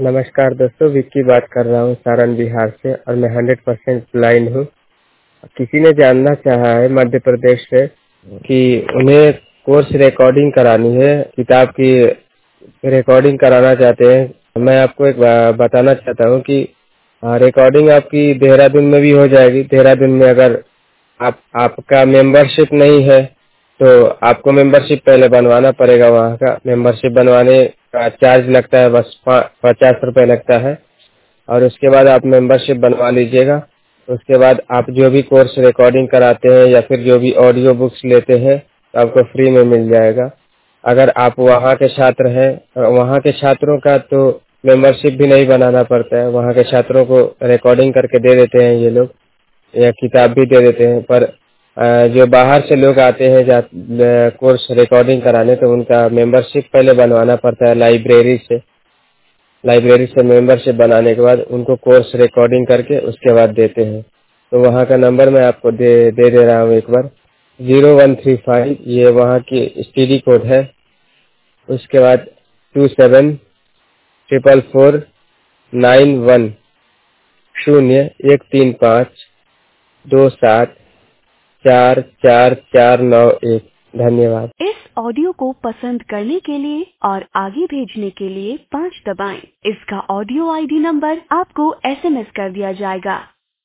नमस्कार दोस्तों, विक्की बात कर रहा हूँ सारण बिहार से और मैं 100% ब्लाइंड हूँ। किसी ने जानना चाहा है मध्य प्रदेश से कि उन्हें कोर्स रिकॉर्डिंग करानी है, किताब की रिकॉर्डिंग कराना चाहते हैं। मैं आपको एक बताना चाहता हूँ कि रिकॉर्डिंग आपकी देहरादून में भी हो जाएगी। देहरादून में अगर आपका मेंबरशिप नहीं है तो आपको मेंबरशिप पहले बनवाना पड़ेगा। वहाँ का मेंबरशिप बनवाने का चार्ज लगता है, बस 50 रुपये लगता है। और उसके बाद आप मेंबरशिप बनवा लीजिएगा। उसके बाद आप जो भी कोर्स रिकॉर्डिंग कराते हैं या फिर जो भी ऑडियो बुक्स लेते हैं तो आपको फ्री में मिल जाएगा। अगर आप वहाँ के छात्र हैं, वहाँ के छात्रों का तो मेंबरशिप भी नहीं बनाना पड़ता है। वहाँ के छात्रों को रिकॉर्डिंग करके दे देते हैं ये लोग, या किताब भी दे देते हैं। पर जो बाहर से लोग आते हैं कोर्स रिकॉर्डिंग कराने, तो उनका मेंबरशिप पहले बनवाना पड़ता है लाइब्रेरी से मेंबरशिप बनाने के बाद उनको कोर्स रिकॉर्डिंग करके उसके बाद देते हैं। तो वहाँ का नंबर मैं आपको दे रहा हूँ एक बार, 0135, ये वहाँ की स्टडी कोड है। उसके बाद 274491274491। धन्यवाद। इस ऑडियो को पसंद करने के लिए और आगे भेजने के लिए 5 दबाएं। इसका ऑडियो आईडी नंबर आपको एसएमएस कर दिया जाएगा।